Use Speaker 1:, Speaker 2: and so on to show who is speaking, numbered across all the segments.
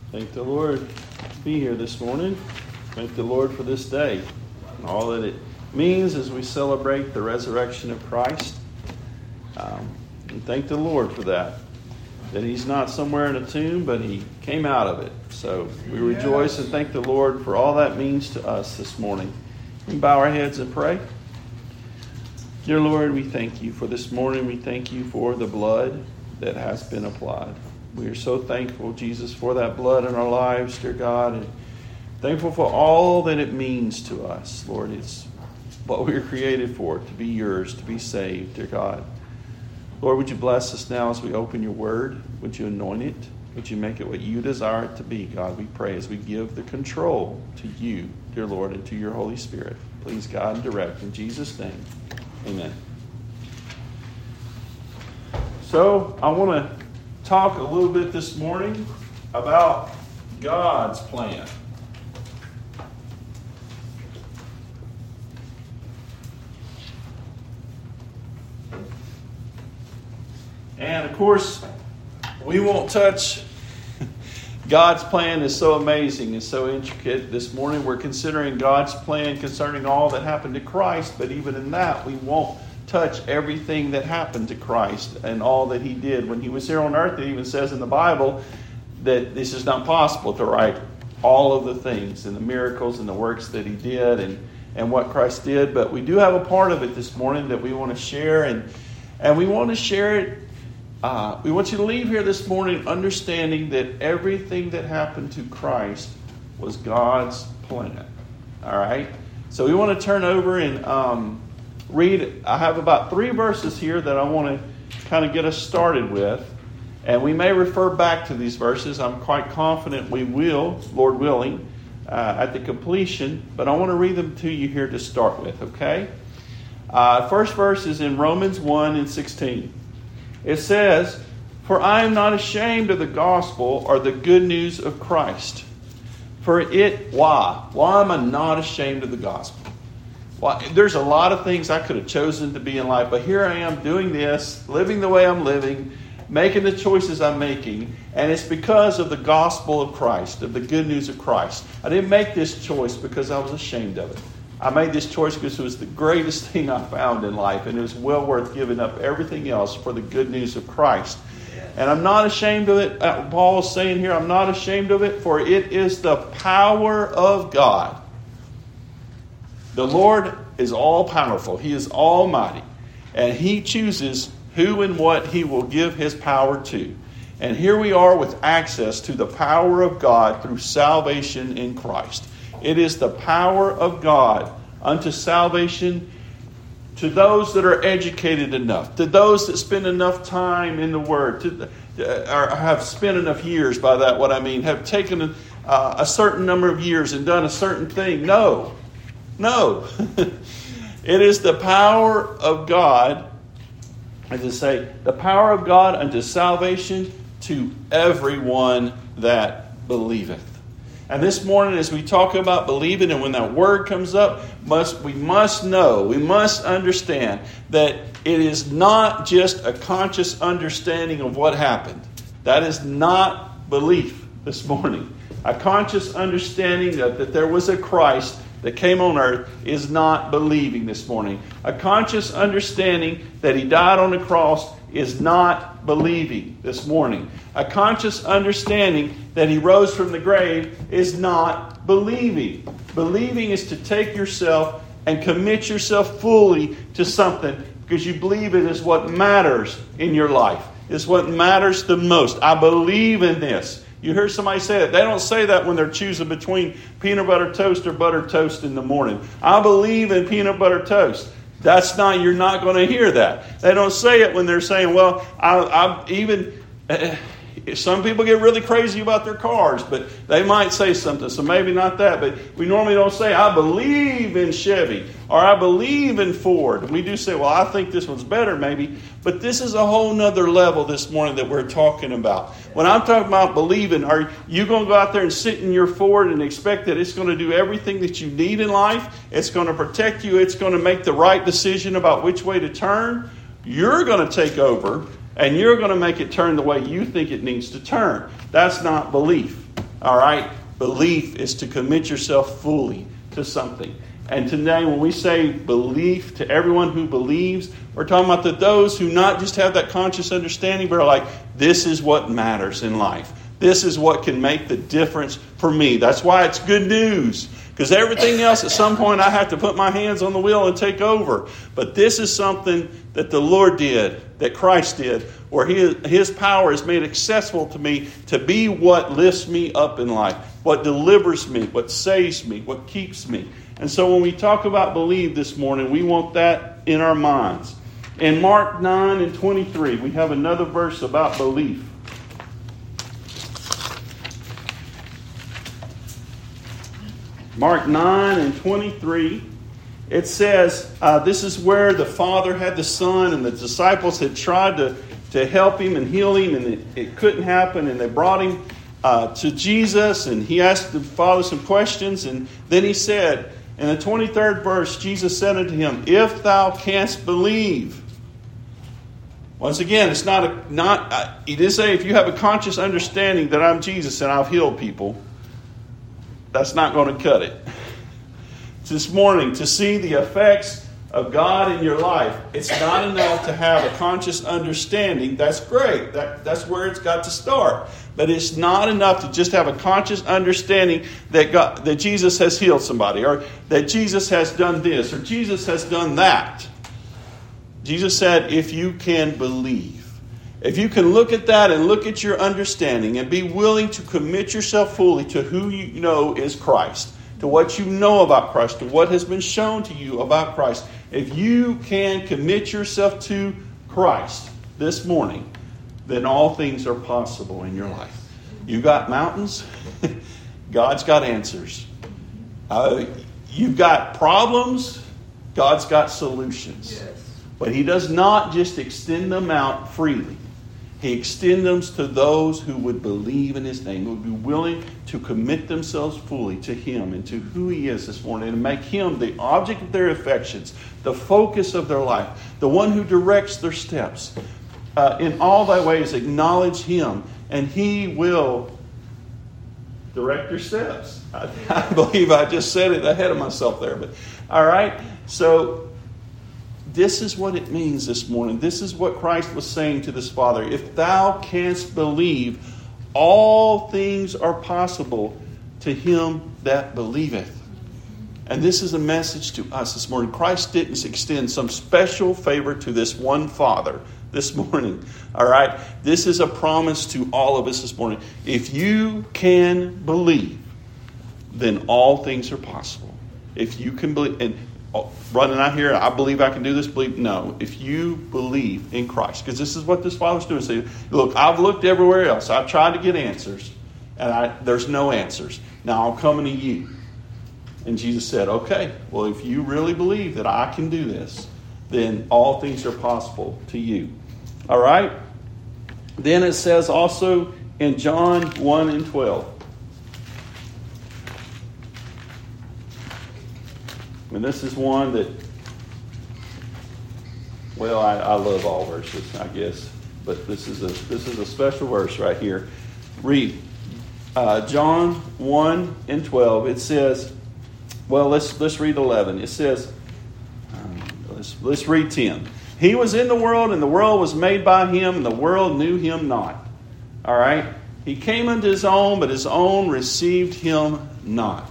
Speaker 1: Thank the Lord to be here this morning. Thank the Lord for this day and all that it means as we celebrate the resurrection of Christ. And thank the Lord for that He's not somewhere in a tomb, but He came out of it. So we rejoice and thank the Lord for all that means to us this morning. We bow our heads and pray. Dear Lord, we thank You for this morning. We thank You for the blood that has been applied. We are so thankful, Jesus, for that blood in our lives, dear God, and thankful for all that it means to us. Lord, it's what we were created for, to be Yours, to be saved, dear God. Lord, would You bless us now as we open Your word? Would You anoint it? Would You make it what You desire it to be, God? We pray as we give the control to You, dear Lord, and to Your Holy Spirit. Please, God, and direct. In Jesus' name, amen. So, I want to talk a little bit this morning about God's plan. And of course, we won't touch. God's plan is so amazing and so intricate. This morning we're considering God's plan concerning all that happened to Christ, but even in that we won't touch everything that happened to Christ and all that He did when He was here on earth. It even says in the Bible that this is not possible to write all of the things and the miracles and the works that He did and what Christ did. But we do have a part of it this morning that we want to share, and we want to share it. We want you to leave here this morning understanding that everything that happened to Christ was God's plan. All right? So we want to turn over and read. I have about 3 verses here that I want to kind of get us started with. And we may refer back to these verses. I'm quite confident we will, Lord willing, at the completion. But I want to read them to you here to start with, okay? First verse is in Romans 1:16. It says, "For I am not ashamed of the gospel or the good news of Christ. For it," why? Why am I not ashamed of the gospel? Well, there's a lot of things I could have chosen to be in life, but here I am doing this, living the way I'm living, making the choices I'm making, and it's because of the gospel of Christ, of the good news of Christ. I didn't make this choice because I was ashamed of it. I made this choice because it was the greatest thing I found in life, and it was well worth giving up everything else for the good news of Christ. And I'm not ashamed of it. Paul is saying here, I'm not ashamed of it, for it is the power of God. The Lord is all-powerful. He is almighty. And He chooses who and what He will give His power to. And here we are with access to the power of God through salvation in Christ. It is the power of God unto salvation to those that are educated enough, to those that spend enough time in the Word, or have spent enough years, by that what I mean, have taken a certain number of years and done a certain thing. No. It is the power of God, as I say, the power of God unto salvation to everyone that believeth. And this morning, as we talk about believing, and when that word comes up, we must know, we must understand that it is not just a conscious understanding of what happened. That is not belief this morning. A conscious understanding that there was a Christ that came on earth is not believing this morning. A conscious understanding that He died on the cross is not believing this morning. A conscious understanding that He rose from the grave is not believing. Believing is to take yourself and commit yourself fully to something because you believe it is what matters in your life. It's what matters the most. I believe in this. You hear somebody say that. They don't say that when they're choosing between peanut butter toast or butter toast in the morning. I believe in peanut butter toast. You're not going to hear that. They don't say it when they're saying, well, some people get really crazy about their cars, but they might say something, so maybe not that. But we normally don't say, I believe in Chevy, or I believe in Ford. We do say, well, I think this one's better maybe. But this is a whole nother level this morning that we're talking about. When I'm talking about believing, are you going to go out there and sit in your Ford and expect that it's going to do everything that you need in life? It's going to protect you. It's going to make the right decision about which way to turn. You're going to take over, and you're going to make it turn the way you think it needs to turn. That's not belief. All right? Belief is to commit yourself fully to something. And today when we say belief to everyone who believes, we're talking about those who not just have that conscious understanding, but are like, this is what matters in life. This is what can make the difference for me. That's why it's good news. Because everything else, at some point, I have to put my hands on the wheel and take over. But this is something that the Lord did, that Christ did, where His power is made accessible to me to be what lifts me up in life, what delivers me, what saves me, what keeps me. And so when we talk about believe this morning, we want that in our minds. In Mark 9 and 23, we have another verse about belief. Mark 9 and 23, it says, this is where the Father had the Son, and the disciples had tried to help him and heal him, and it couldn't happen, and they brought him to Jesus, and he asked the Father some questions, and then he said, in the 23rd verse, Jesus said unto him, if thou canst believe. Once again, it's he did say, if you have a conscious understanding that I'm Jesus and I've healed people, that's not going to cut it. This morning, to see the effects of God in your life, it's not enough to have a conscious understanding. That's great. That's where it's got to start. But it's not enough to just have a conscious understanding that Jesus has healed somebody, or that Jesus has done this, or Jesus has done that. Jesus said, if you can believe. If you can look at that and look at your understanding and be willing to commit yourself fully to who you know is Christ, to what you know about Christ, to what has been shown to you about Christ. If you can commit yourself to Christ this morning, then all things are possible in your life. You got mountains, God's got answers. You've got problems, God's got solutions. Yes. But He does not just extend them out freely. He extends them to those who would believe in His name, who would be willing to commit themselves fully to Him and to who He is this morning, and make Him the object of their affections, the focus of their life, the one who directs their steps. In all thy ways acknowledge Him, and He will direct your steps. I believe I just said it ahead of myself there. But all right, so this is what it means this morning. This is what Christ was saying to this Father. If thou canst believe, all things are possible to him that believeth. And this is a message to us this morning. Christ didn't extend some special favor to this one Father this morning. All right? This is a promise to all of us this morning. If you can believe, then all things are possible. If you can believe, and running out here, I believe I can do this. Believe no. If you believe in Christ, because this is what this Father's doing. Say, look, I've looked everywhere else. I've tried to get answers, and there's no answers. Now I'm coming to you. And Jesus said, okay, well, if you really believe that I can do this, then all things are possible to you. All right? Then it says also in John 1 and 12. And this is one that, well, I love all verses, I guess. But this is a special verse right here. Read John 1 and 12. It says, well, let's read 11. It says, let's read 10. He was in the world, and the world was made by him, and the world knew him not. All right? He came unto his own, but his own received him not.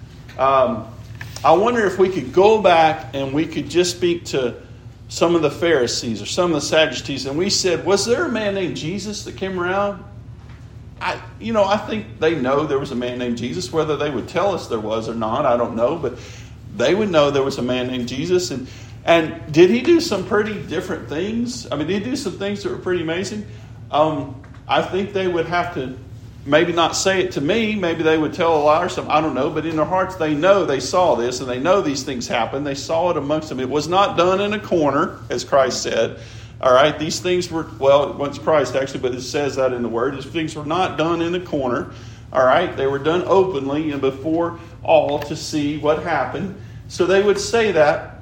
Speaker 1: I wonder if we could go back and we could just speak to some of the Pharisees or some of the Sadducees, and we said, was there a man named Jesus that came around? I think they know there was a man named Jesus. Whether they would tell us there was or not, I don't know. But they would know there was a man named Jesus. And did he do some pretty different things? I mean, did he do some things that were pretty amazing? I think they would have to maybe not say it to me. Maybe they would tell a lie or something. I don't know. But in their hearts, they know they saw this, and they know these things happen. They saw it amongst them. It was not done in a corner, as Christ said. All right, these things were, well, once Christ actually, but it says that in the Word. These things were not done in a corner. All right, they were done openly and before all to see what happened. So they would say that,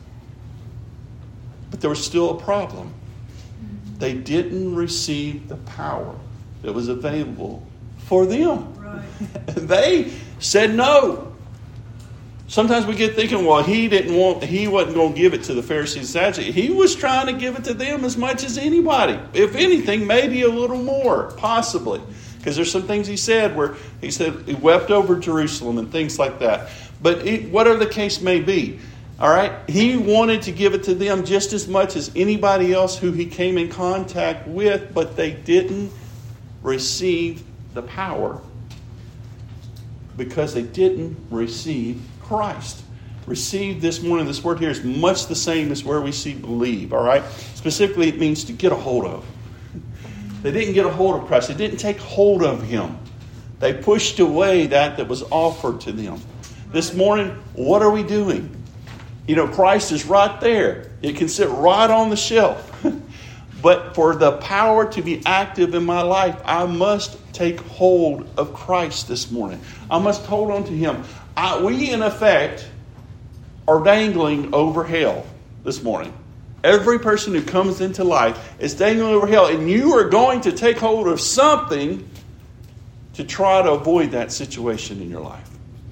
Speaker 1: but there was still a problem. They didn't receive the power that was available for them.
Speaker 2: Right.
Speaker 1: They said no. Sometimes we get thinking, well, he wasn't going to give it to the Pharisees and Sadducees. He was trying to give it to them as much as anybody. If anything, maybe a little more, possibly. Because there's some things he said where he said he wept over Jerusalem and things like that. But whatever the case may be, all right, he wanted to give it to them just as much as anybody else who he came in contact with, but they didn't receive the power because they didn't receive Christ. Receive this morning, this word here is much the same as where we see believe, all right? Specifically, it means to get a hold of. They didn't get a hold of Christ. They didn't take hold of him. They pushed away that was offered to them. This morning, what are we doing? Christ is right there. It can sit right on the shelf. But for the power to be active in my life, I must take hold of Christ this morning. I must hold on to him. We, in effect, are dangling over hell this morning. Every person who comes into life is dangling over hell. And you are going to take hold of something to try to avoid that situation in your life.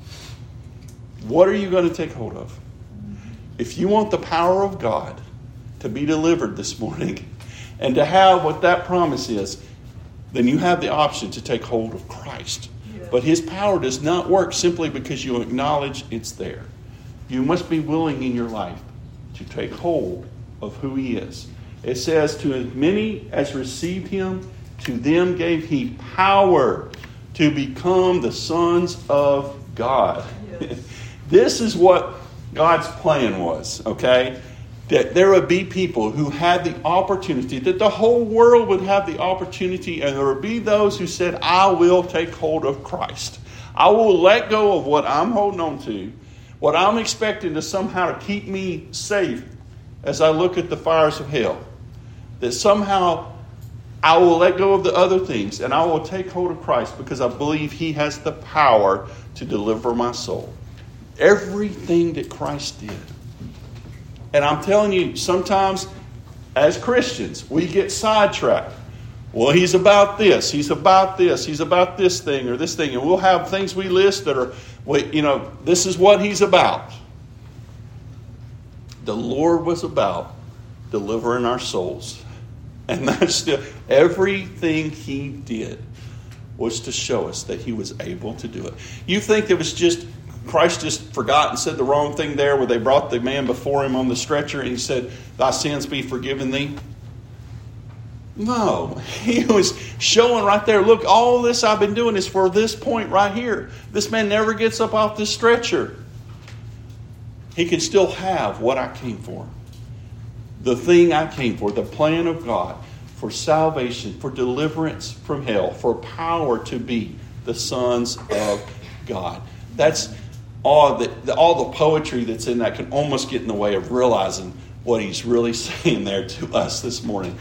Speaker 1: What are you going to take hold of? If you want the power of God to be delivered this morning and to have what that promise is, then you have the option to take hold of Christ. Yeah. But his power does not work simply because you acknowledge it's there. You must be willing in your life to take hold of who he is. It says, to as many as received him, to them gave he power to become the sons of God. Yes. This is what God's plan was, okay? That there would be people who had the opportunity, that the whole world would have the opportunity, and there would be those who said, I will take hold of Christ. I will let go of what I'm holding on to, what I'm expecting to somehow keep me safe as I look at the fires of hell. That somehow I will let go of the other things, and I will take hold of Christ because I believe he has the power to deliver my soul. Everything that Christ did. And I'm telling you, sometimes as Christians, we get sidetracked. Well, he's about this. He's about this. He's about this thing or this thing. And we'll have things we list that are, this is what he's about. The Lord was about delivering our souls. And that's still, everything he did was to show us that he was able to do it. You think it was just Christ just forgot and said the wrong thing there where they brought the man before him on the stretcher and he said, thy sins be forgiven thee? No. He was showing right there, look, all this I've been doing is for this point right here. This man never gets up off this stretcher. He can still have what I came for. The thing I came for, the plan of God for salvation, for deliverance from hell, for power to be the sons of God. That's all the poetry that's in that can almost get in the way of realizing what he's really saying there to us this morning.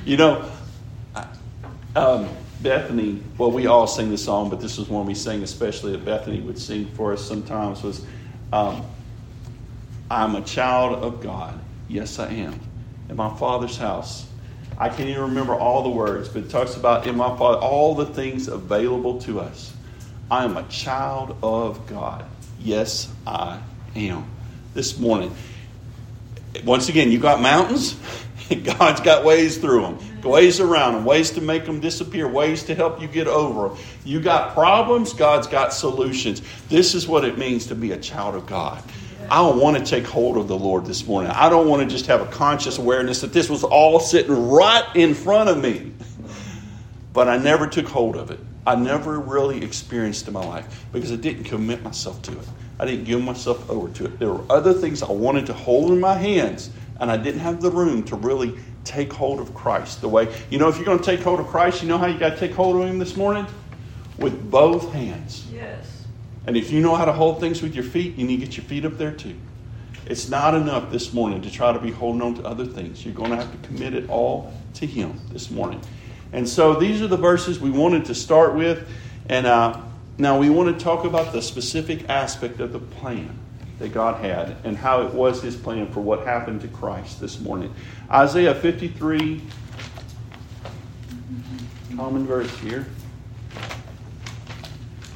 Speaker 1: Bethany, well, we all sing the song, but this was one we sang especially that Bethany would sing for us sometimes was, I'm a child of God. Yes, I am. In my Father's house. I can't even remember all the words, but it talks about in my Father, all the things available to us. I am a child of God. Yes, I am. This morning. Once again, you got mountains. God's got ways through them. Ways around them. Ways to make them disappear. Ways to help you get over them. You got problems. God's got solutions. This is what it means to be a child of God. I don't want to take hold of the Lord this morning. I don't want to just have a conscious awareness that this was all sitting right in front of me. But I never took hold of it. I never really experienced in my life because I didn't commit myself to it. I didn't give myself over to it. There were other things I wanted to hold in my hands, and I didn't have the room to really take hold of Christ. The way, if you're going to take hold of Christ, you know how you got to take hold of him this morning? With both hands.
Speaker 2: Yes.
Speaker 1: And if you know how to hold things with your feet, you need to get your feet up there too. It's not enough this morning to try to be holding on to other things. You're going to have to commit it all to him this morning. And so these are the verses we wanted to start with. And now we want to talk about the specific aspect of the plan that God had and how it was his plan for what happened to Christ this morning. Isaiah 53, common verse here.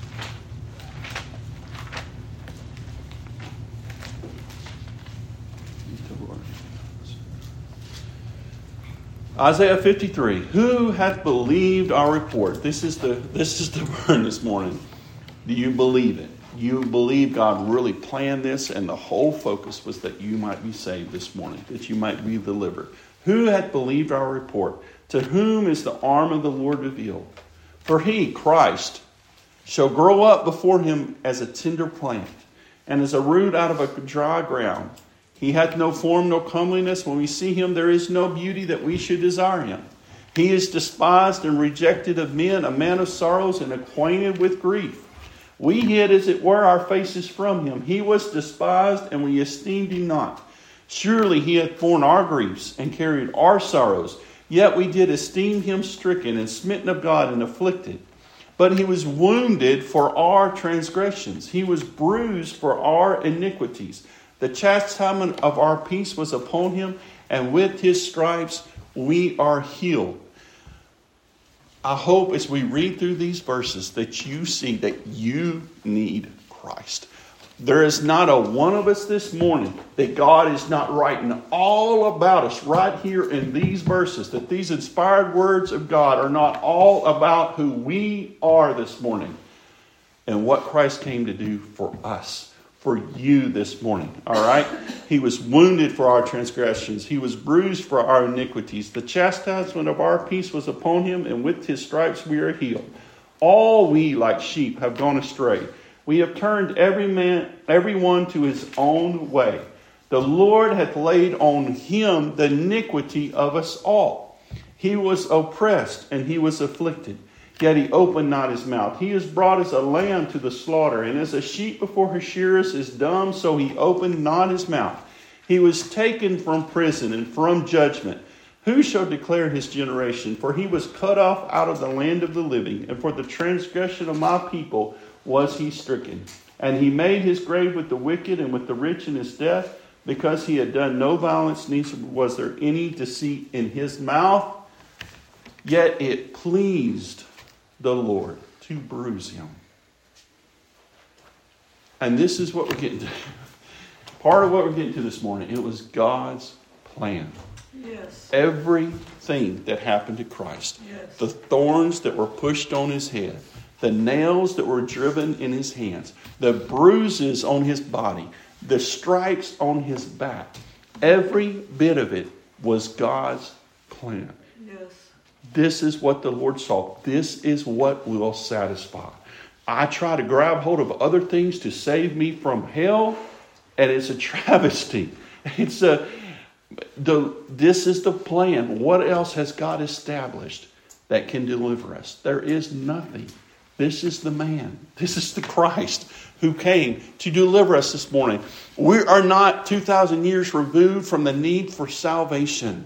Speaker 1: Isaiah 53. Who hath believed our report? This is the burn this morning. Do you believe it? You believe God really planned this, and the whole focus was that you might be saved this morning, that you might be delivered. Who hath believed our report? To whom is the arm of the Lord revealed? For he, Christ, shall grow up before him as a tender plant, and as a root out of a dry ground. He hath no form, no comeliness. When we see him, there is no beauty that we should desire him. He is despised and rejected of men, a man of sorrows and acquainted with grief. We hid, as it were, our faces from him. He was despised, and we esteemed him not. Surely he hath borne our griefs and carried our sorrows. Yet we did esteem him stricken and smitten of God and afflicted. But he was wounded for our transgressions. He was bruised for our iniquities. The chastisement of our peace was upon him, and with his stripes we are healed. I hope as we read through these verses that you see that you need Christ. There is not a one of us this morning that God is not writing all about us right here in these verses, that these inspired words of God are not all about who we are this morning and what Christ came to do for us. For you this morning, all right? He was wounded for our transgressions. He was bruised for our iniquities. The chastisement of our peace was upon him, and with his stripes we are healed. All we like sheep have gone astray. We have turned everyone to his own way. The Lord hath laid on him the iniquity of us all. He was oppressed and he was afflicted, yet he opened not his mouth. He is brought as a lamb to the slaughter, and as a sheep before her shearers is dumb, so he opened not his mouth. He was taken from prison and from judgment. Who shall declare his generation? For he was cut off out of the land of the living, and for the transgression of my people was he stricken. And he made his grave with the wicked and with the rich in his death, because he had done no violence, neither was there any deceit in his mouth. Yet it pleased the Lord to bruise him. And this is what we're getting to. Part of what we're getting to this morning. It was God's plan.
Speaker 2: Yes.
Speaker 1: Everything that happened to Christ.
Speaker 2: Yes.
Speaker 1: The thorns that were pushed on his head. The nails that were driven in his hands. The bruises on his body. The stripes on his back. Every bit of it was God's plan.
Speaker 2: Yes.
Speaker 1: This is what the Lord saw. This is what will satisfy. I try to grab hold of other things to save me from hell, and it's a travesty. This is the plan. What else has God established that can deliver us? There is nothing. This is the man. This is the Christ who came to deliver us this morning. We are not 2,000 years removed from the need for salvation.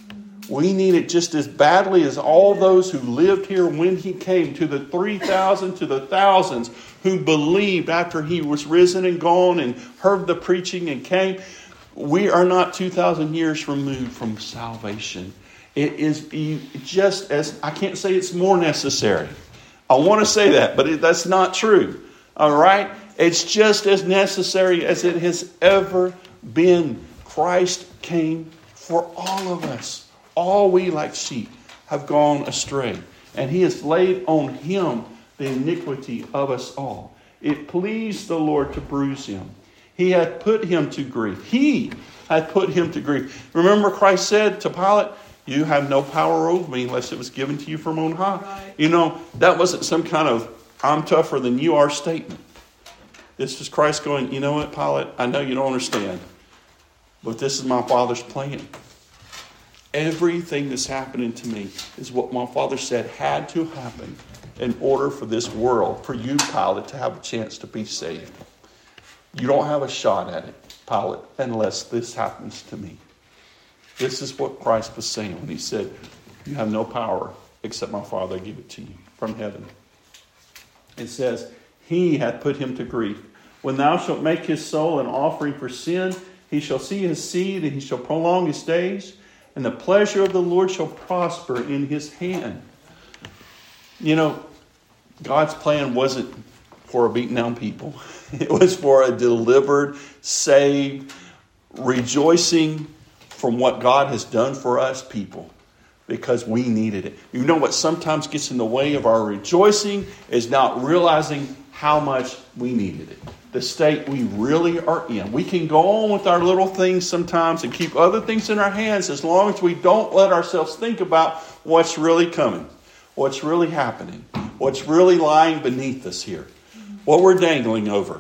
Speaker 1: We need it just as badly as all those who lived here when he came, to the 3,000, to the thousands who believed after he was risen and gone and heard the preaching and came. We are not 2,000 years removed from salvation. It is just as, I can't say it's more necessary. I want to say that, but that's not true. All right? It's just as necessary as it has ever been. Christ came for all of us. All we like sheep have gone astray, and he has laid on him the iniquity of us all. It pleased the Lord to bruise him. He hath put him to grief. He hath put him to grief. Remember, Christ said to Pilate, you have no power over me unless it was given to you from on high.
Speaker 2: Right.
Speaker 1: You know, that wasn't some kind of I'm tougher than you are statement. This was Christ going, you know what, Pilate, I know you don't understand, but this is my Father's plan. Everything that's happening to me is what my Father said had to happen in order for this world, for you, Pilate, to have a chance to be saved. You don't have a shot at it, Pilate, unless this happens to me. This is what Christ was saying when he said, you have no power except my Father give it to you from heaven. It says, he hath put him to grief. When thou shalt make his soul an offering for sin, he shall see his seed, and he shall prolong his days, and the pleasure of the Lord shall prosper in his hand. You know, God's plan wasn't for a beaten down people. It was for a delivered, saved, rejoicing from what God has done for us people. because we needed it. You know what sometimes gets in the way of our rejoicing is not realizing how much we needed it. The state we really are in. We can go on with our little things sometimes and keep other things in our hands as long as we don't let ourselves think about what's really coming, what's really happening, what's really lying beneath us here, what we're dangling over.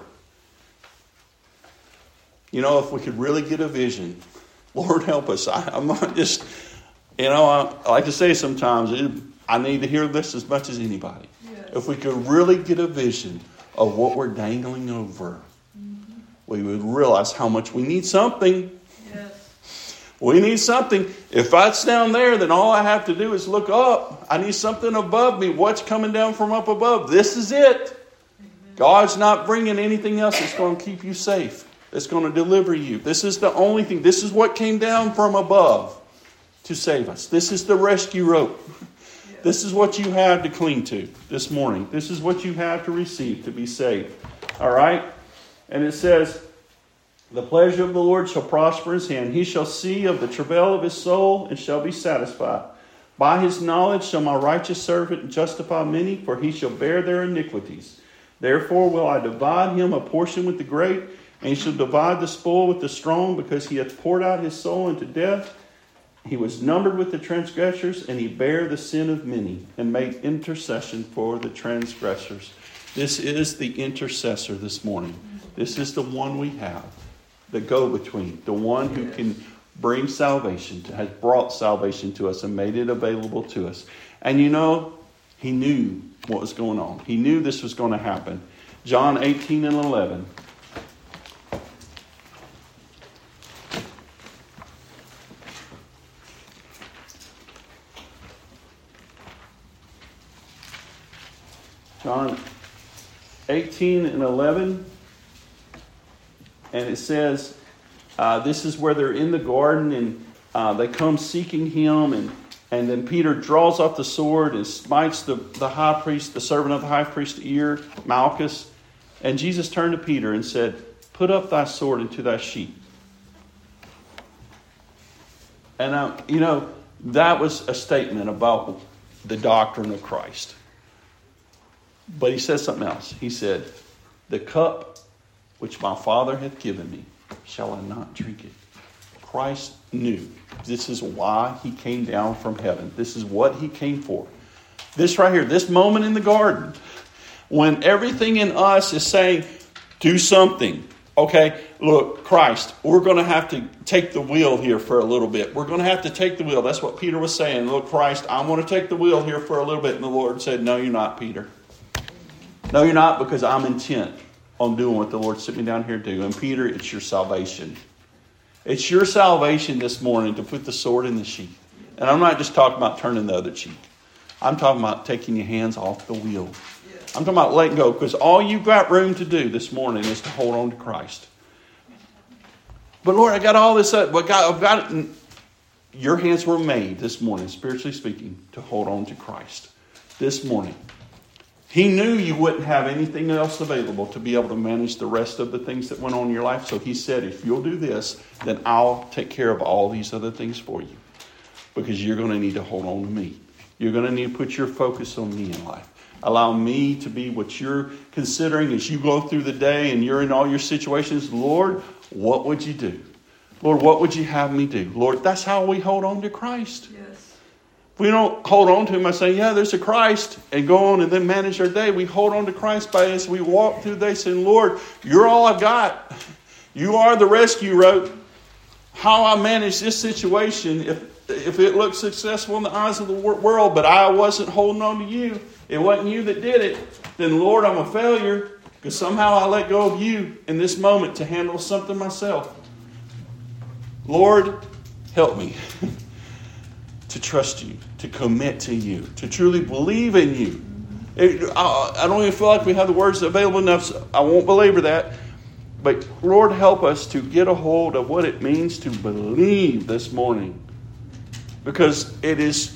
Speaker 1: You know, if we could really get a vision, Lord help us. I'm not just, I like to say sometimes, I need to hear this as much as anybody. Yes. If we could really get a vision of what we're dangling over, we would realize how much we need something. Yes. We need something. If that's down there, then all I have to do is look up. I need something above me. What's coming down from up above? This is it. Amen. God's not bringing anything else that's going to keep you safe. It's going to deliver you. This is the only thing. This is what came down from above to save us. This is the rescue rope. This is what you have to cling to this morning. This is what you have to receive to be saved. All right? And it says, the pleasure of the Lord shall prosper his hand. He shall see of the travail of his soul and shall be satisfied. By his knowledge shall my righteous servant justify many, for he shall bear their iniquities. Therefore will I divide him a portion with the great, and he shall divide the spoil with the strong, because he hath poured out his soul into death. He was numbered with the transgressors, and he bare the sin of many, and made intercession for the transgressors. This is the intercessor this morning. This is the one we have, the go-between, the one who can bring salvation, has brought salvation to us and made it available to us. And you know, he knew what was going on. He knew this was going to happen. John 18 and 11. John 18 and 11, and it says, this is where they're in the garden, and they come seeking him, and then Peter draws off the sword and smites the high priest, the servant of the high priest's ear, Malchus. And Jesus turned to Peter and said, put up thy sword into thy sheath. And, that was a statement about the doctrine of Christ. But he says something else. He said, the cup which my Father hath given me, shall I not drink it? Christ knew. This is why he came down from heaven. This is what he came for. This right here, this moment in the garden, when everything in us is saying, do something. Okay, look, Christ, we're going to have to take the wheel here for a little bit. We're going to have to take the wheel. That's what Peter was saying. Look, Christ, I want to take the wheel here for a little bit. And the Lord said, no, you're not, Peter. No, you're not, because I'm intent on doing what the Lord sent me down here to do. And Peter, it's your salvation. It's your salvation this morning to put the sword in the sheath. And I'm not just talking about turning the other cheek. I'm talking about taking your hands off the wheel. I'm talking about letting go, because all you've got room to do this morning is to hold on to Christ. But Lord, I got all this up. But God, I've got it. Your hands were made this morning, spiritually speaking, to hold on to Christ this morning. He knew you wouldn't have anything else available to be able to manage the rest of the things that went on in your life. So he said, if you'll do this, then I'll take care of all these other things for you. Because you're going to need to hold on to me. You're going to need to put your focus on me in life. Allow me to be what you're considering as you go through the day and you're in all your situations. Lord, what would you do? Lord, what would you have me do? Lord, that's how we hold on to Christ. Yes. We don't hold on to him by saying, yeah, there's a Christ, and go on and then manage our day. We hold on to Christ by as we walk through the day saying, Lord, you're all I've got. You are the rescue rope. How I manage this situation, if it looks successful in the eyes of the world, but I wasn't holding on to you, it wasn't you that did it, then Lord, I'm a failure because somehow I let go of you in this moment to handle something myself. Lord, help me to trust you, to commit to you, to truly believe in you. I don't even feel like we have the words available enough, so I won't belabor that. But Lord, help us to get a hold of what it means to believe this morning. Because it is,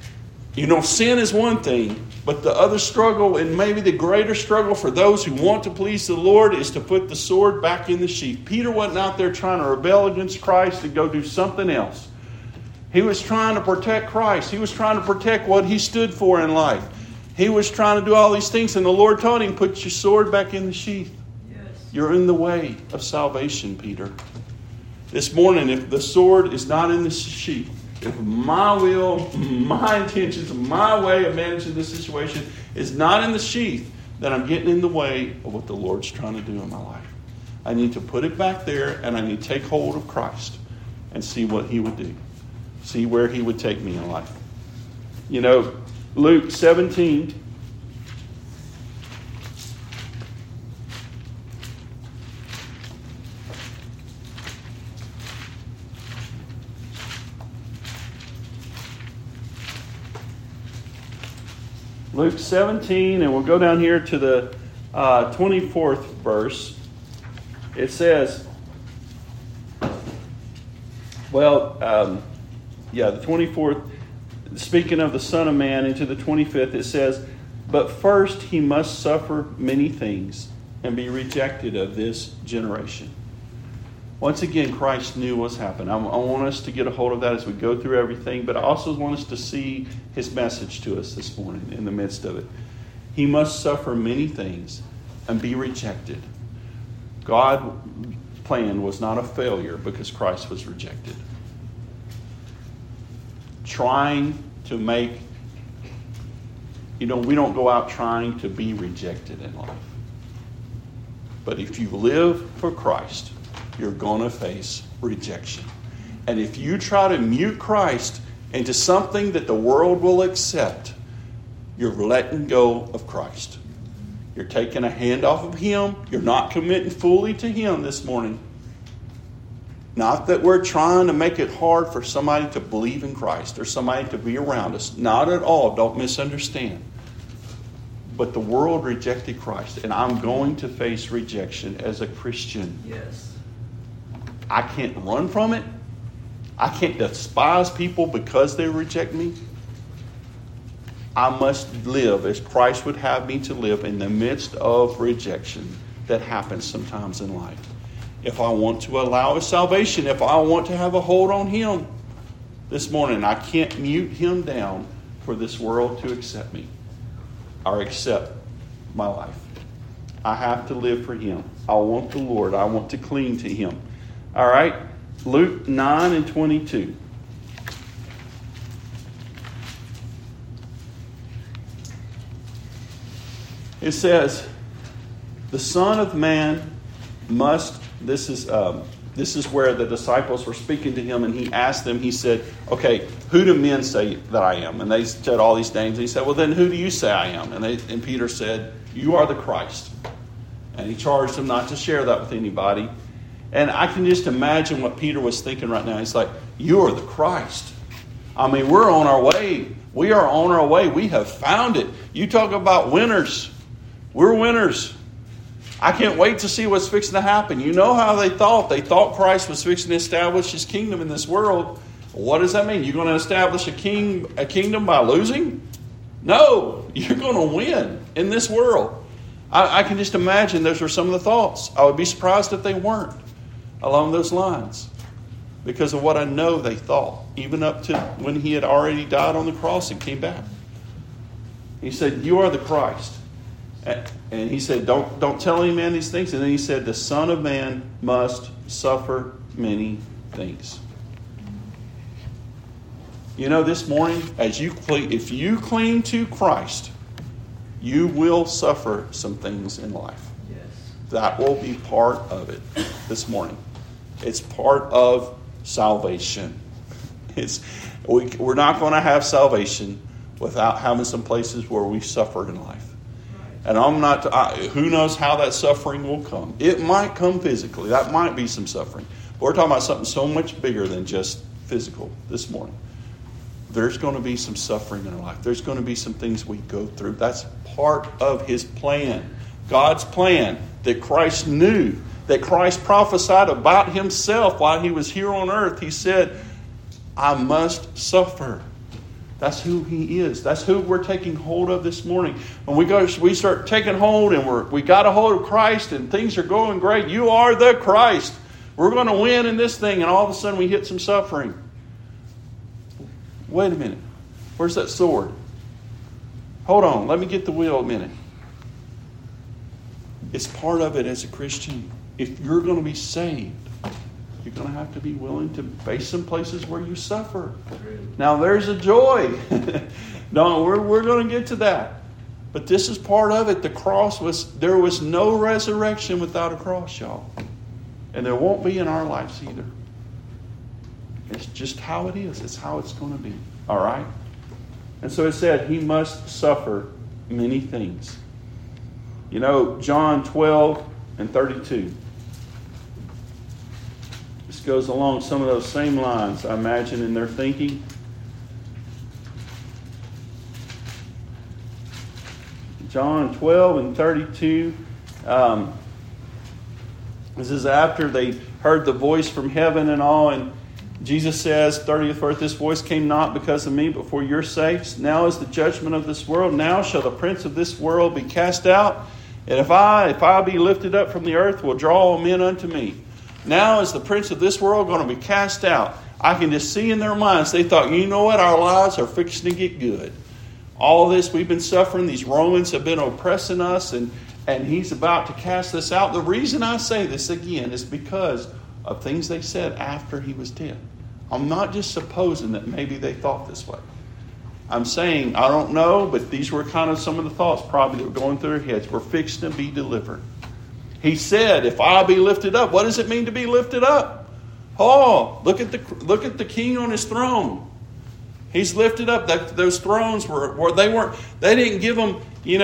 Speaker 1: sin is one thing, but the other struggle, and maybe the greater struggle for those who want to please the Lord, is to put the sword back in the sheath. Peter wasn't out there trying to rebel against Christ and go do something else. He was trying to protect Christ. He was trying to protect what he stood for in life. He was trying to do all these things, and the Lord told him, put your sword back in the sheath. Yes. You're in the way of salvation, Peter. This morning, if the sword is not in the sheath, if my will, my intentions, my way of managing this situation is not in the sheath, then I'm getting in the way of what the Lord's trying to do in my life. I need to put it back there, and I need to take hold of Christ and see what he would do. See where he would take me in life. You know, Luke 17. Luke 17, and we'll go down here to the 24th verse. It says, the 24th, speaking of the Son of Man, into the 25th, it says, but first he must suffer many things and be rejected of this generation. Once again, Christ knew what's happened. I want us to get a hold of that as we go through everything, but I also want us to see his message to us this morning in the midst of it. He must suffer many things and be rejected. God's plan was not a failure because Christ was rejected. Trying to make, we don't go out trying to be rejected in life. But if you live for Christ, you're going to face rejection. And if you try to mute Christ into something that the world will accept, you're letting go of Christ. You're taking a hand off of him. You're not committing fully to him this morning. Not that we're trying to make it hard for somebody to believe in Christ or somebody to be around us. Not at all. Don't misunderstand. But the world rejected Christ, and I'm going to face rejection as a Christian.
Speaker 2: Yes.
Speaker 1: I can't run from it. I can't despise people because they reject me. I must live as Christ would have me to live in the midst of rejection that happens sometimes in life. If I want to allow his salvation, if I want to have a hold on him this morning, I can't mute him down for this world to accept me or accept my life. I have to live for him. I want the Lord. I want to cling to him. All right, Luke 9 and 22. It says, the Son of Man must, this is where the disciples were speaking to him, and he asked them, he said, okay, who do men say that I am? And they said all these names. And he said, well, then who do you say I am? And Peter said, you are the Christ. And he charged them not to share that with anybody. And I can just imagine what Peter was thinking right now. He's like, you are the Christ. I mean, we're on our way. We are on our way. We have found it. You talk about winners. We're winners. I can't wait to see what's fixing to happen. You know how they thought. They thought Christ was fixing to establish his kingdom in this world. What does that mean? You're going to establish a kingdom by losing? No, you're going to win in this world. I can just imagine those are some of the thoughts. I would be surprised if they weren't along those lines, because of what I know they thought, even up to when he had already died on the cross and came back. He said, you are the Christ. And he said, don't tell any man these things. And then he said, the Son of Man must suffer many things. You know, this morning, if you cling to Christ, you will suffer some things in life.
Speaker 2: Yes.
Speaker 1: That will be part of it this morning. It's part of salvation. We're not going to have salvation without having some places where we suffered in life. And who knows how that suffering will come. It might come physically. That might be some suffering. But we're talking about something so much bigger than just physical this morning. There's going to be some suffering in our life. There's going to be some things we go through. That's part of his plan. God's plan that Christ knew, that Christ prophesied about himself while he was here on earth. He said, I must suffer. That's who he is. That's who we're taking hold of this morning. When we start taking hold and we got a hold of Christ and things are going great. You are the Christ. We're going to win in this thing, and all of a sudden we hit some suffering. Wait a minute. Where's that sword? Hold on. Let me get the wheel a minute. It's part of it as a Christian. If you're going to be saved, you're going to have to be willing to face some places where you suffer. Now, there's a joy. No, we're going to get to that. But this is part of it. The cross there was no resurrection without a cross, y'all. And there won't be in our lives either. It's just how it is. It's how it's going to be. All right? And so it said he must suffer many things. You know, John 12 and 32. This goes along some of those same lines, I imagine, in their thinking. John 12 and 32. This is after they heard the voice from heaven and all, and Jesus says, 30th verse, this voice came not because of me, but for your sakes. Now is the judgment of this world. Now shall the prince of this world be cast out. And if I be lifted up from the earth, will draw all men unto me. Now is the prince of this world going to be cast out. I can just see in their minds, they thought, you know what, our lives are fixing to get good. All this we've been suffering, these Romans have been oppressing us, and he's about to cast us out. The reason I say this again is because of things they said after he was dead. I'm not just supposing that maybe they thought this way. I'm saying, I don't know, but these were kind of some of the thoughts probably that were going through their heads. We're fixing to be delivered. He said, if I be lifted up, what does it mean to be lifted up? Oh, look at the king on his throne. He's lifted up. Those thrones they didn't give them, you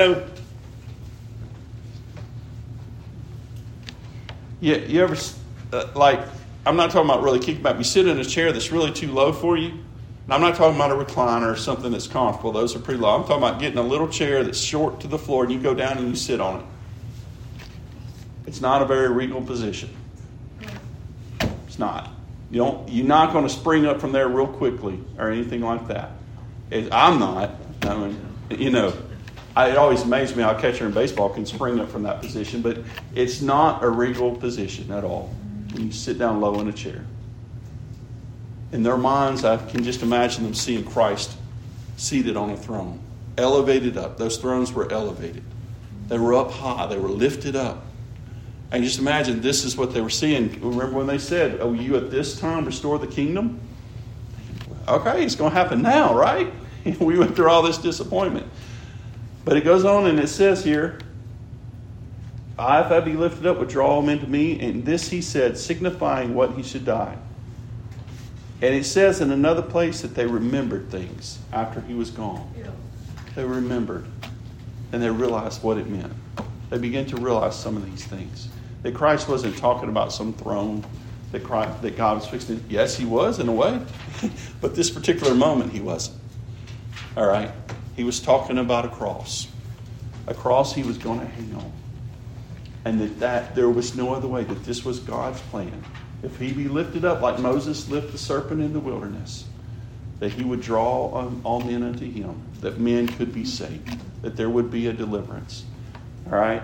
Speaker 1: ever, I'm not talking about really kicking back. You sit in a chair that's really too low for you. And I'm not talking about a recliner or something that's comfortable. Those are pretty low. I'm talking about getting a little chair that's short to the floor and you go down and you sit on it. It's not a very regal position. It's not. You're not going to spring up from there real quickly or anything like that. I'm not. I mean, it always amazes me how a catcher in baseball can spring up from that position, but it's not a regal position at all when you sit down low in a chair. In their minds, I can just imagine them seeing Christ seated on a throne, elevated up. Those thrones were elevated. They were up high. They were lifted up. And just imagine this is what they were seeing. Remember when they said, oh, you at this time restore the kingdom? Okay, it's going to happen now, right? We went through all this disappointment. But it goes on and it says here, if I be lifted up, would draw all men to me. And this he said, signifying what he should die. And it says in another place that they remembered things after he was gone. Yeah. They remembered. And they realized what it meant. They began to realize some of these things. That Christ wasn't talking about some throne that God was fixing. Yes, he was in a way. But this particular moment, he wasn't. All right? He was talking about a cross. A cross he was going to hang on. And that there was no other way. That this was God's plan. If he be lifted up like Moses lifted the serpent in the wilderness, that he would draw all men unto him, that men could be saved, that there would be a deliverance. All right?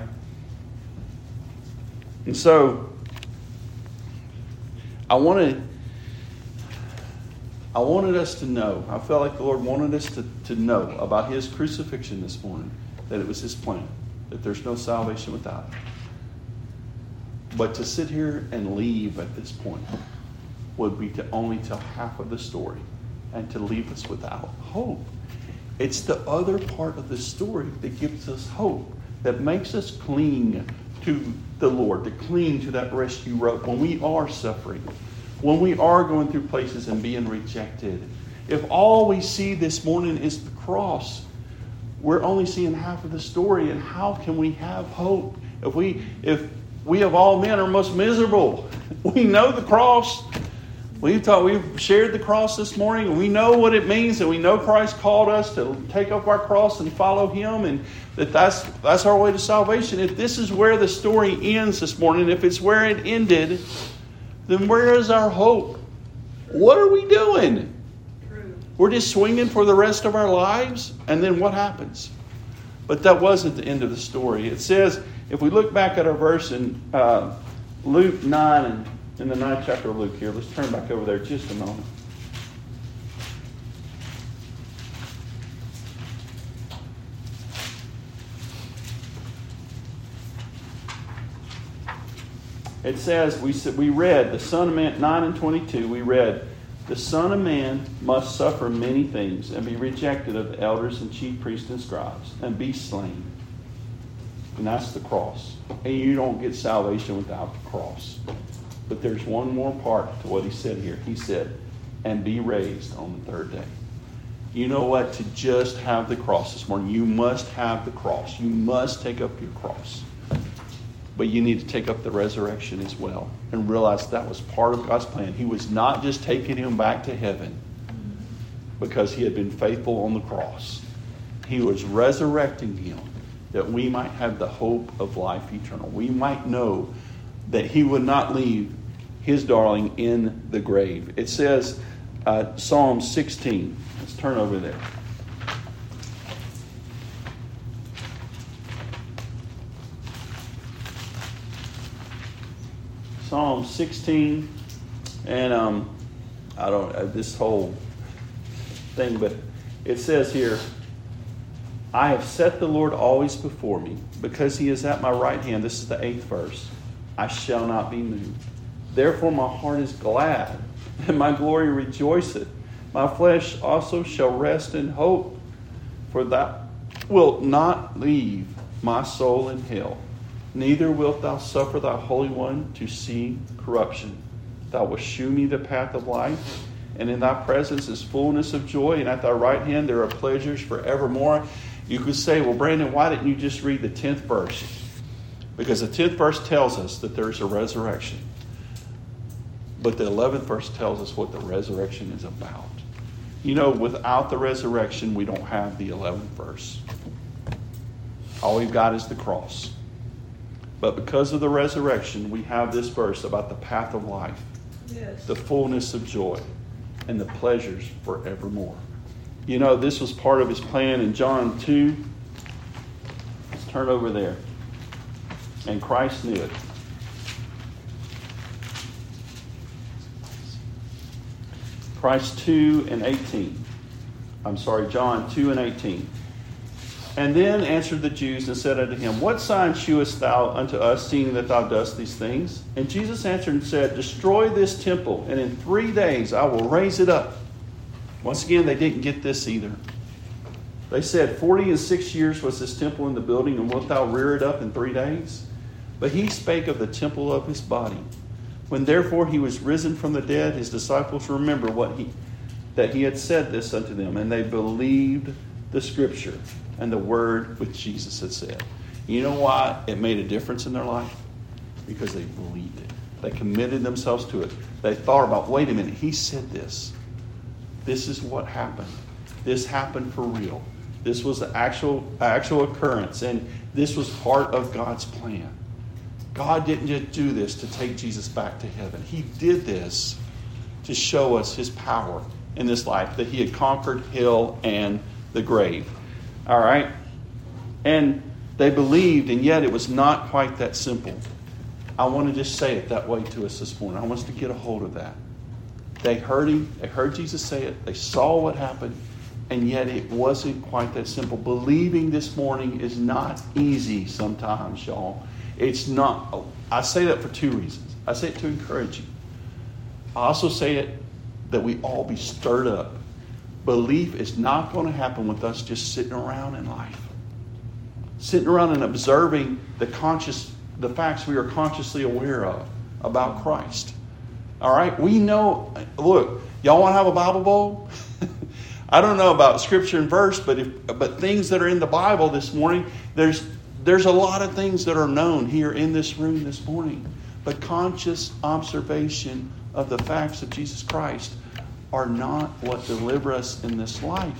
Speaker 1: And so, I wanted us to know, I felt like the Lord wanted us to know about his crucifixion this morning, that it was his plan, that there's no salvation without it. But to sit here and leave at this point would be to only tell half of the story and to leave us without hope. It's the other part of the story that gives us hope, that makes us cling to the Lord, to cling to that rescue rope when we are suffering, when we are going through places and being rejected. If all we see this morning is the cross, we're only seeing half of the story, and how can we have hope if we of all men are most miserable? We know the cross. We've shared the cross this morning, and we know what it means, and we know Christ called us to take up our cross and follow him, and that's our way to salvation. If this is where the story ends this morning, if it's where it ended, then where is our hope? What are we doing? True. We're just swinging for the rest of our lives, and then what happens? But that wasn't the end of the story. It says, if we look back at our verse in Luke 9, and in the 9th chapter of Luke here, let's turn back over there just a moment. It says, we read, the Son of Man, 9 and 22, we read, the Son of Man must suffer many things and be rejected of the elders and chief priests and scribes and be slain. And that's the cross. And you don't get salvation without the cross. But there's one more part to what he said here. He said, and be raised on the third day. You know what? To just have the cross this morning, you must have the cross. You must take up your cross. But you need to take up the resurrection as well and realize that was part of God's plan. He was not just taking him back to heaven because he had been faithful on the cross. He was resurrecting him that we might have the hope of life eternal. We might know that he would not leave his darling in the grave. It says, Psalm 16. Let's turn over there. Psalm 16, and I don't this whole thing, but it says here, I have set the Lord always before me, because he is at my right hand. This is the 8th verse. I shall not be moved. Therefore my heart is glad, and my glory rejoiceth. My flesh also shall rest in hope, for thou wilt not leave my soul in hell. Neither wilt thou suffer thy Holy One to see corruption. Thou wilt shew me the path of life, and in thy presence is fullness of joy, and at thy right hand there are pleasures forevermore. You could say, well, Brandon, why didn't you just read the 10th verse? Because the 10th verse tells us that there's a resurrection. But the 11th verse tells us what the resurrection is about. You know, without the resurrection, we don't have the 11th verse. All we've got is the cross. But because of the resurrection, we have this verse about the path of life, yes, the fullness of joy, and the pleasures forevermore. You know, this was part of his plan in John 2. Let's turn over there. And Christ knew it. Christ 2 and 18. John 2 and 18. And then answered the Jews and said unto him, what sign shewest thou unto us, seeing that thou dost these things? And Jesus answered and said, destroy this temple, and in 3 days I will raise it up. Once again, they didn't get this either. They said, 46 years was this temple in the building, and wilt thou rear it up in 3 days? But he spake of the temple of his body. When therefore he was risen from the dead, his disciples remembered that he had said this unto them, and they believed the scripture and the word which Jesus had said. You know why it made a difference in their life? Because they believed it. They committed themselves to it. They thought about, wait a minute, he said this. This is what happened. This happened for real. This was the actual occurrence, and this was part of God's plan. God didn't just do this to take Jesus back to heaven. He did this to show us his power in this life, that he had conquered hell and the grave. All right? And they believed, and yet it was not quite that simple. I want to just say it that way to us this morning. I want us to get a hold of that. They heard him. They heard Jesus say it. They saw what happened. And yet it wasn't quite that simple. Believing this morning is not easy sometimes, y'all. It's not. I say that for 2 reasons. I say it to encourage you. I also say it that we all be stirred up. Belief is not going to happen with us just sitting around in life. Sitting around and observing the facts we are consciously aware of about Christ. All right? We know, look, y'all want to have a Bible bowl? I don't know about scripture and verse, but things that are in the Bible this morning, there's a lot of things that are known here in this room this morning. But conscious observation of the facts of Jesus Christ are not what deliver us in this life.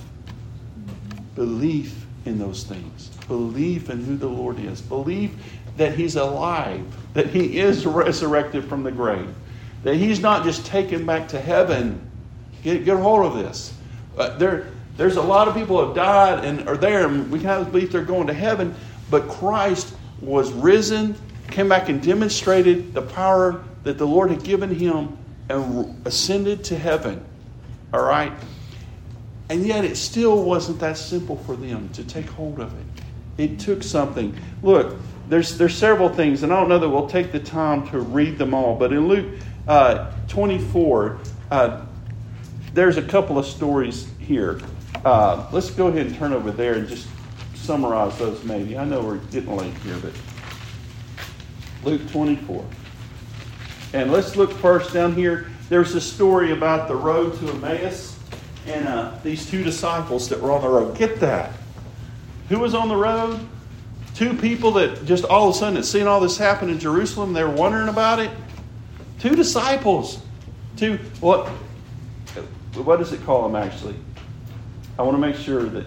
Speaker 1: Belief in those things. Belief in who the Lord is. Belief that he's alive. That he is resurrected from the grave. That he's not just taken back to heaven. Get a hold of this. There's a lot of people who have died and are there, and we have to believe they're going to heaven. But Christ was risen, came back and demonstrated the power that the Lord had given him and ascended to heaven. All right? And yet it still wasn't that simple for them to take hold of it. It took something. Look, there's several things, and I don't know that we'll take the time to read them all, but in Luke 24, there's a couple of stories here. Let's go ahead and turn over there and just summarize those maybe. I know we're getting late here, but Luke 24. And let's look first down here. There's a story about the road to Emmaus and these two disciples that were on the road. Get that. Who was on the road? Two people that just all of a sudden had seen all this happen in Jerusalem. They were wondering about it. Two disciples. What does it call them actually? I want to make sure that.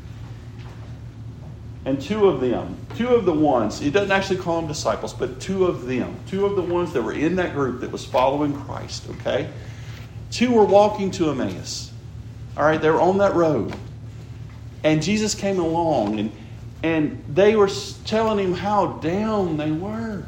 Speaker 1: And two of the ones, he doesn't actually call them disciples, but two of the ones that were in that group that was following Christ, okay? Two were walking to Emmaus. All right, they were on that road. And Jesus came along and they were telling him how down they were.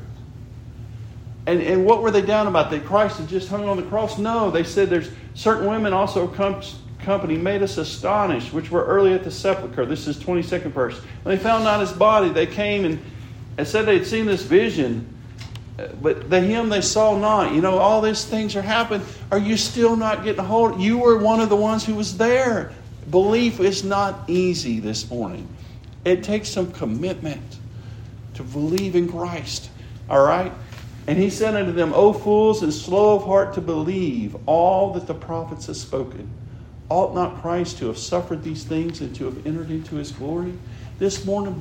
Speaker 1: And what were they down about? That Christ had just hung on the cross? No, they said there's certain women also company made us astonished, which were early at the sepulchre. This is 22nd verse. When they found not his body, they came and said they had seen this vision, but him they saw not. You know, all these things are happening. Are you still not getting a hold? You were one of the ones who was there. Belief is not easy this morning. It takes some commitment to believe in Christ. All right? And he said unto them, O fools, and slow of heart to believe all that the prophets have spoken. Ought not Christ to have suffered these things and to have entered into his glory? This morning,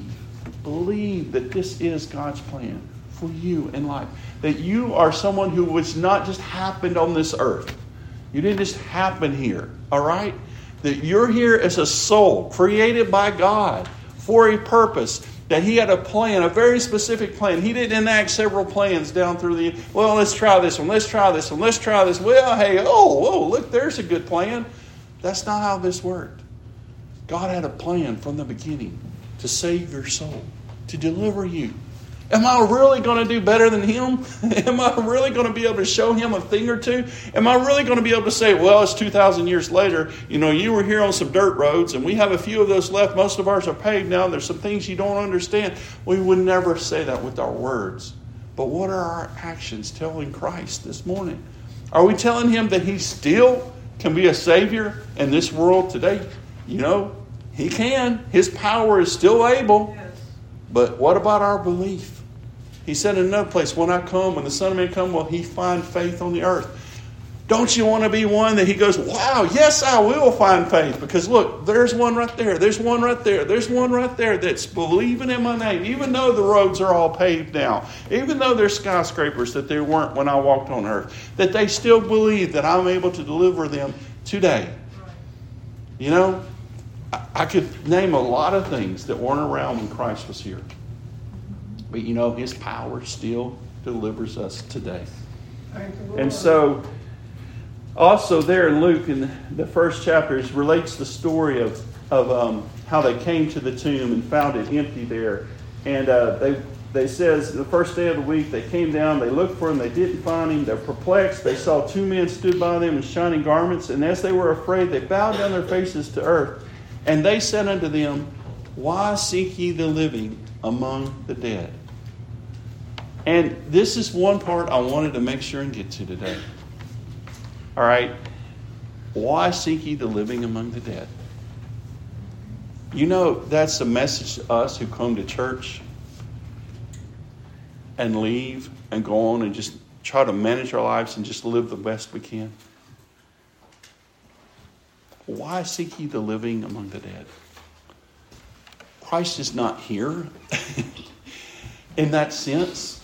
Speaker 1: believe that this is God's plan for you in life. That you are someone who was not just happened on this earth. You didn't just happen here, all right? That you're here as a soul created by God for a purpose. That he had a plan, a very specific plan. He didn't enact several plans down through well, let's try this one, let's try this one, let's try this. Well, hey, look, there's a good plan. That's not how this worked. God had a plan from the beginning to save your soul, to deliver you. Am I really going to do better than him? Am I really going to be able to show him a thing or two? Am I really going to be able to say, well, it's 2,000 years later. You know, you were here on some dirt roads and we have a few of those left. Most of ours are paved now. There's some things you don't understand. We would never say that with our words. But what are our actions telling Christ this morning? Are we telling him that he still can be a Savior in this world today? You know, he can. His power is still able. Yes. But what about our belief? He said in another place, when the Son of Man come, will he find faith on the earth? Don't you want to be one that he goes, wow, yes, I will find faith. Because look, there's one right there. There's one right there. There's one right there that's believing in my name. Even though the roads are all paved now. Even though there's skyscrapers that there weren't when I walked on earth. That they still believe that I'm able to deliver them today. You know, I could name a lot of things that weren't around when Christ was here. But you know, his power still delivers us today. And so, also there in Luke, in the first chapter, relates the story of how they came to the tomb and found it empty there. And they says the first day of the week they came down, they looked for him, they didn't find him, they're perplexed. They saw two men stood by them in shining garments, and as they were afraid, they bowed down their faces to earth. And they said unto them, Why seek ye the living among the dead? And this is one part I wanted to make sure and get to today. All right. Why seek ye the living among the dead? You know, that's a message to us who come to church and leave and go on and just try to manage our lives and just live the best we can. Why seek ye the living among the dead? Christ is not here in that sense.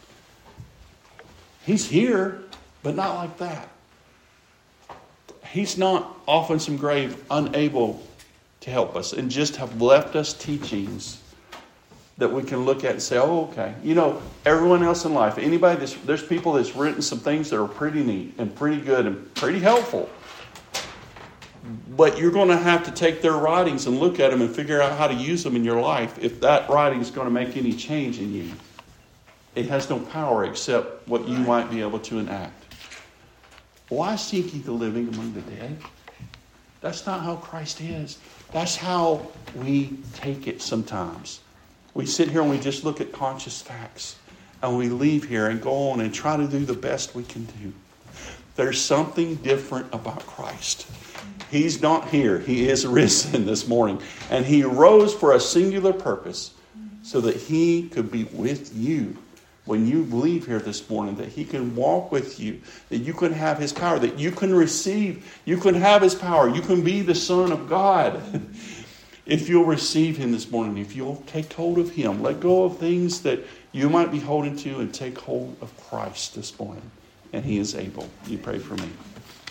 Speaker 1: He's here, but not like that. He's not off in some grave, unable to help us, and just have left us teachings that we can look at and say, oh, okay. You know, everyone else in life, there's people that's written some things that are pretty neat and pretty good and pretty helpful. But you're going to have to take their writings and look at them and figure out how to use them in your life if that writing is going to make any change in you. It has no power except what you might be able to enact. Why seek ye the living among the dead? That's not how Christ is. That's how we take it sometimes.
Speaker 2: We sit here and we just look at conscious facts. And we leave here and go on and try to do the best we can do. There's something different about Christ. He's not here. He is risen this morning. And He rose for a singular purpose, so that He could be with you when you leave here this morning, that He can walk with you, that you can have His power, that you can receive, you can have His power, you can be the Son of God. If you'll receive Him this morning, if you'll take hold of Him, let go of things that you might be holding to and take hold of Christ this morning. And He is able. You pray for me.